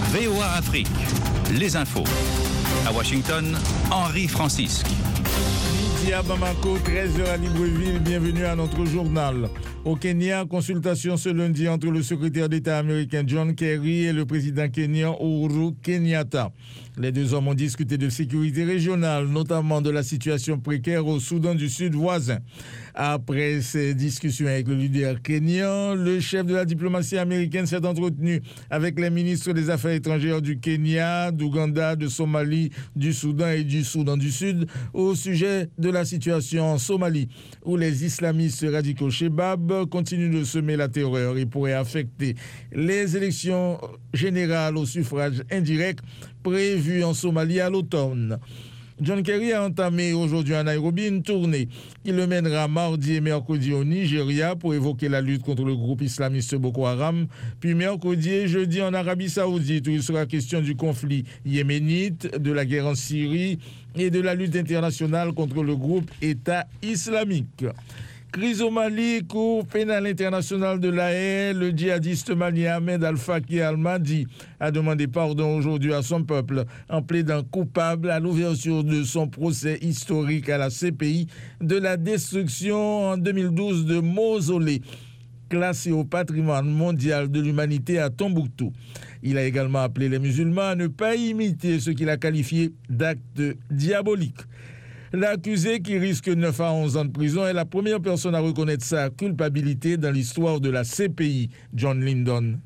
VOA Afrique, les infos. À Washington, Henri Francisque. Midi à Bamako, 13h à Libreville, bienvenue à notre journal. Au Kenya, consultation ce lundi entre le secrétaire d'État américain John Kerry et le président kenyan Uhuru Kenyatta. Les deux hommes ont discuté de sécurité régionale, notamment de la situation précaire au Soudan du Sud voisin. Après ces discussions avec le leader kenyan, le chef de la diplomatie américaine s'est entretenu avec les ministres des Affaires étrangères du Kenya, d'Ouganda, de Somalie, du Soudan et du Soudan du Sud au sujet de la situation en Somalie, où les islamistes radicaux Shebab continuent de semer la terreur et pourraient affecter les élections générales au suffrage indirect prévues en Somalie à l'automne. John Kerry a entamé aujourd'hui à Nairobi une tournée qui le mènera mardi et mercredi au Nigeria pour évoquer la lutte contre le groupe islamiste Boko Haram, puis mercredi et jeudi en Arabie Saoudite où il sera question du conflit yéménite, de la guerre en Syrie et de la lutte internationale contre le groupe État islamique. Crise au Mali, Cour pénale internationale de la Haye, le djihadiste malien Ahmed Al-Faqi Al-Mahdi a demandé pardon aujourd'hui à son peuple en plaidant coupable à l'ouverture de son procès historique à la CPI de la destruction en 2012 de mausolées classés au patrimoine mondial de l'humanité à Tombouctou. Il a également appelé les musulmans à ne pas imiter ce qu'il a qualifié d'acte diabolique. L'accusé, qui risque 9 à 11 ans de prison, est la première personne à reconnaître sa culpabilité dans l'histoire de la CPI, John Lyndon.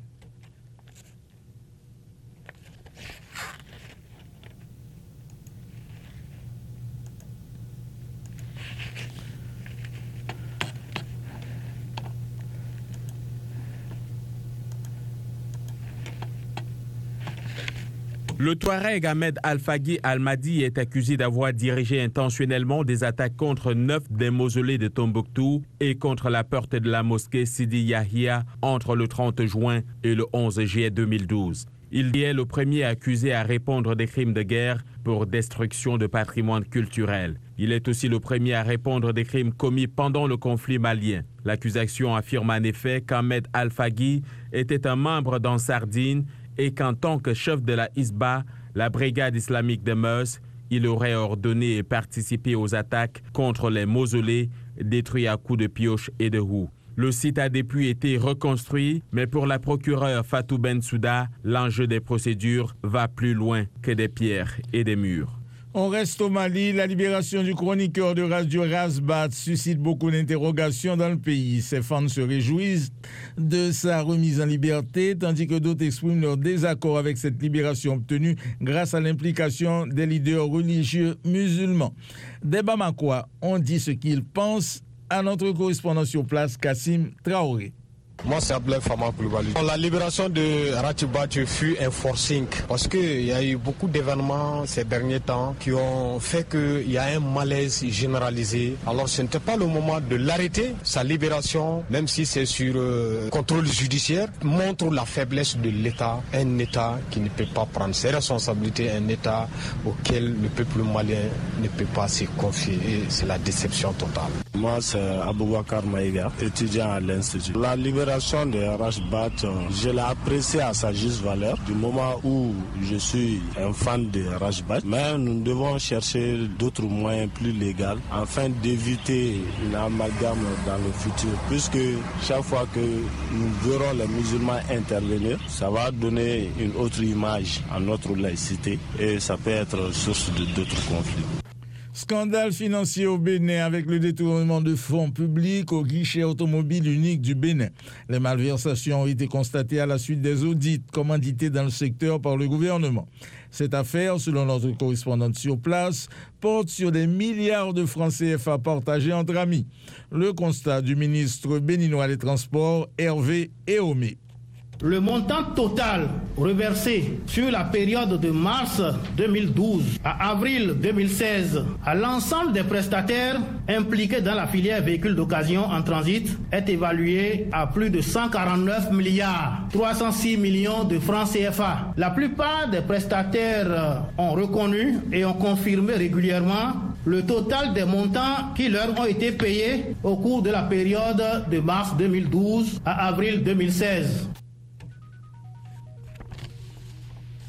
Le Touareg Ahmed Al-Faqi Al-Mahdi est accusé d'avoir dirigé intentionnellement des attaques contre 9 des mausolées de Tombouctou et contre la porte de la mosquée Sidi Yahia entre le 30 juin et le 11 juillet 2012. Il est le premier accusé à répondre des crimes de guerre pour destruction de patrimoine culturel. Il est aussi le premier à répondre des crimes commis pendant le conflit malien. L'accusation affirme en effet qu'Ahmed Al-Faqi était un membre d'Ansardine et qu'en tant que chef de la Hisba, la brigade islamique de Meuse, il aurait ordonné et participé aux attaques contre les mausolées détruits à coups de pioche et de houx. Le site a depuis été reconstruit, mais pour la procureure Fatou Bensouda, l'enjeu des procédures va plus loin que des pierres et des murs. On reste au Mali. La libération du chroniqueur de Radio Razbat suscite beaucoup d'interrogations dans le pays. Ses fans se réjouissent de sa remise en liberté, tandis que d'autres expriment leur désaccord avec cette libération obtenue grâce à l'implication des leaders religieux musulmans. Des Bamakois ont dit ce qu'ils pensent à notre correspondant sur place, Kassim Traoré. Moi, c'est Abdel Fama Koulibaly. La libération de Ratibat fut un forcing parce qu'il y a eu beaucoup d'événements ces derniers temps qui ont fait qu'il y a un malaise généralisé. Alors, ce n'était pas le moment de l'arrêter. Sa libération, même si c'est sur contrôle judiciaire, montre la faiblesse de l'État. Un État qui ne peut pas prendre ses responsabilités, un État auquel le peuple malien ne peut pas se confier. Et c'est la déception totale. Moi, c'est Aboubakar Maïga, étudiant à l'Institut. La libération de Rajbat, je l'ai appréciée à sa juste valeur du moment où je suis un fan de Rajbat. Mais nous devons chercher d'autres moyens plus légaux afin d'éviter une amalgame dans le futur. Puisque chaque fois que nous verrons les musulmans intervenir, ça va donner une autre image à notre laïcité et ça peut être source d'autres conflits. Scandale financier au Bénin avec le détournement de fonds publics au guichet automobile unique du Bénin. Les malversations ont été constatées à la suite des audits commandités dans le secteur par le gouvernement. Cette affaire, selon notre correspondante sur place, porte sur des milliards de francs CFA partagés entre amis. Le constat du ministre béninois des Transports, Hervé Éomé. Le montant total reversé sur la période de mars 2012 à avril 2016 à l'ensemble des prestataires impliqués dans la filière véhicules d'occasion en transit est évalué à plus de 149 milliards 306 millions de francs CFA. La plupart des prestataires ont reconnu et ont confirmé régulièrement le total des montants qui leur ont été payés au cours de la période de mars 2012 à avril 2016.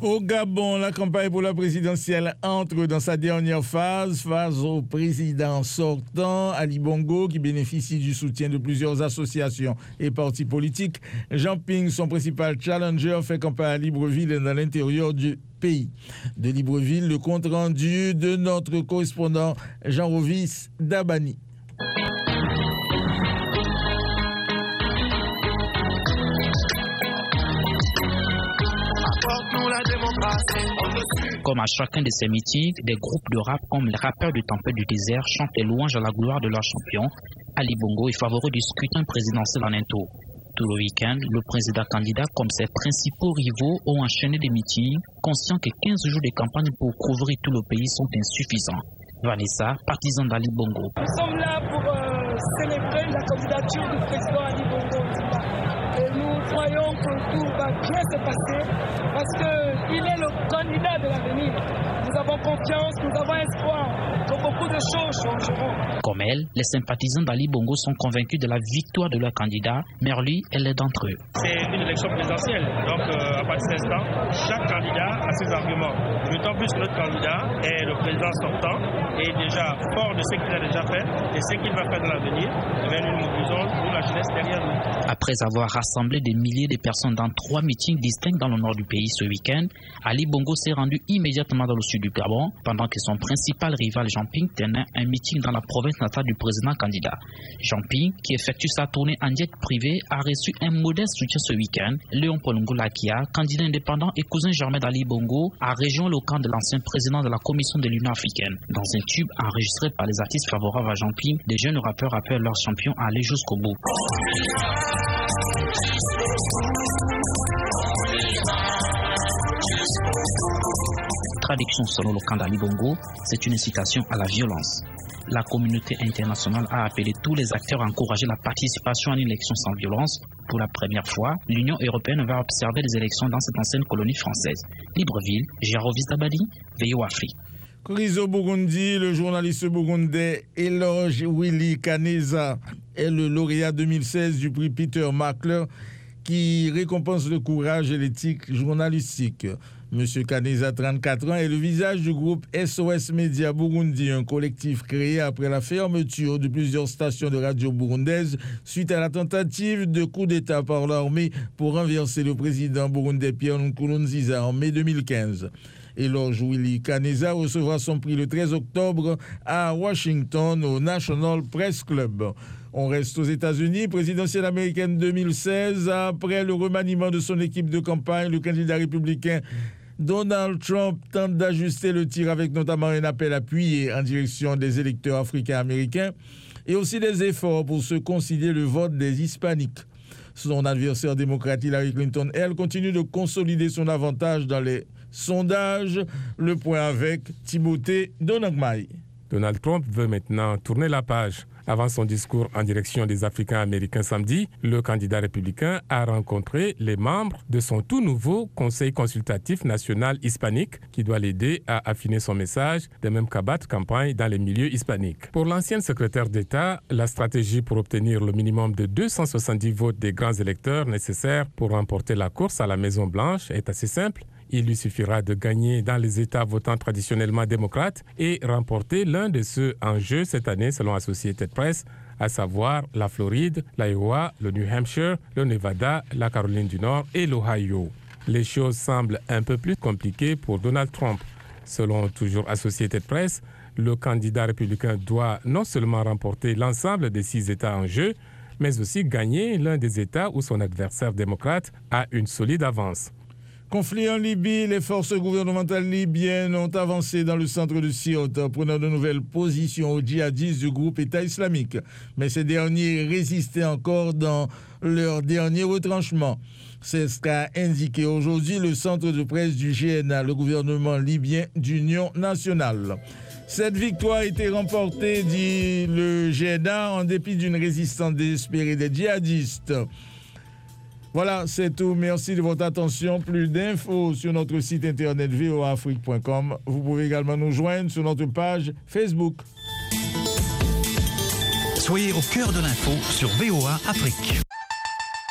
Au Gabon, la campagne pour la présidentielle entre dans sa dernière phase face au président sortant, Ali Bongo, qui bénéficie du soutien de plusieurs associations et partis politiques. Jean Ping, son principal challenger, fait campagne à Libreville et dans l'intérieur du pays. De Libreville, le compte rendu de notre correspondant Jean-Rovis Dabani. Comme à chacun de ces meetings, des groupes de rap comme les rappeurs du Tempête du désert chantent les louanges à la gloire de leur champion. Ali Bongo est favori du scrutin présidentiel en un tour. Tout le week-end, le président candidat comme ses principaux rivaux ont enchaîné des meetings, conscients que 15 jours de campagne pour couvrir tout le pays sont insuffisants. Vanessa, partisan d'Ali Bongo. Nous sommes là pour célébrer la candidature du président Ali Bongo. Et nous croyons que tout va bien se passer parce qu'il est le candidat de l'avenir. Nous avons confiance, nous avons espoir que beaucoup de choses changeront. Comme elle, les sympathisants d'Ali Bongo sont convaincus de la victoire de leur candidat, mais lui, elle est d'entre eux. C'est une élection présidentielle, donc à partir de cet instant, chaque candidat a ses arguments. D'autant plus que notre candidat est le président sortant et déjà fort de ce qu'il a déjà fait et ce qu'il va faire dans l'avenir, nous mobilisons nous la jeunesse derrière nous. Après avoir rassemblé des milliers de personnes dans 3 meetings distincts dans le nord du pays ce week-end, Ali Bongo s'est rendu immédiatement dans le sud du Gabon, pendant que son principal rival Jean Ping tenait un meeting dans la province natale du président candidat. Jean Ping, qui effectue sa tournée en jet privé, a reçu un modeste soutien ce week-end. Léon Ngulakia, candidat indépendant et cousin germain d'Ali Bongo, a rejoint le camp de l'ancien président de la Commission de l'Union africaine. Dans un tube enregistré par les artistes favorables à Jean Ping, des jeunes rappeurs appellent leur champion à aller jusqu'au bout. Traduction selon le camp d'Ali Bongo, c'est une incitation à la violence. La communauté internationale a appelé tous les acteurs à encourager la participation à une élection sans violence. Pour la première fois, l'Union européenne va observer les élections dans cette ancienne colonie française. Libreville, Jean-Rovis Dabadi, VOA Afrique. Au Burundi, le journaliste burundais Eloge Willy Kaneza est le lauréat 2016 du prix Peter Mackler qui récompense le courage et l'éthique journalistique. Monsieur Kaneza, 34 ans, est le visage du groupe SOS Média Burundi, un collectif créé après la fermeture de plusieurs stations de radio burundaises suite à la tentative de coup d'État par l'armée pour renverser le président burundais Pierre Nkurunziza en mai 2015. Eloge Willy Kaneza recevra son prix le 13 octobre à Washington au National Press Club. On reste aux États-Unis, présidentielle américaine 2016. Après le remaniement de son équipe de campagne, le candidat républicain Donald Trump tente d'ajuster le tir avec notamment un appel appuyé en direction des électeurs africains-américains et aussi des efforts pour se concilier le vote des hispaniques. Son adversaire démocrate Hillary Clinton, elle, continue de consolider son avantage dans les sondages. Le point avec Timothée Donagmaï. Donald Trump veut maintenant tourner la page. Avant son discours en direction des Africains-Américains samedi, le candidat républicain a rencontré les membres de son tout nouveau Conseil consultatif national hispanique qui doit l'aider à affiner son message, de même qu'à battre campagne dans les milieux hispaniques. Pour l'ancienne secrétaire d'État, la stratégie pour obtenir le minimum de 270 votes des grands électeurs nécessaires pour remporter la course à la Maison-Blanche est assez simple. Il lui suffira de gagner dans les États votant traditionnellement démocrates et remporter l'un de ceux en jeu cette année selon Associated Press, à savoir la Floride, l'Iowa, le New Hampshire, le Nevada, la Caroline du Nord et l'Ohio. Les choses semblent un peu plus compliquées pour Donald Trump. Selon toujours Associated Press, le candidat républicain doit non seulement remporter l'ensemble des 6 États en jeu, mais aussi gagner l'un des États où son adversaire démocrate a une solide avance. Conflit en Libye, les forces gouvernementales libyennes ont avancé dans le centre de Sirte, prenant de nouvelles positions aux djihadistes du groupe État islamique. Mais ces derniers résistaient encore dans leur dernier retranchement. C'est ce qu'a indiqué aujourd'hui le centre de presse du GNA, le gouvernement libyen d'Union nationale. Cette victoire a été remportée, dit le GNA, en dépit d'une résistance désespérée des djihadistes. Voilà, c'est tout. Merci de votre attention. Plus d'infos sur notre site internet voaafrique.com. Vous pouvez également nous joindre sur notre page Facebook. Soyez au cœur de l'info sur VOA Afrique.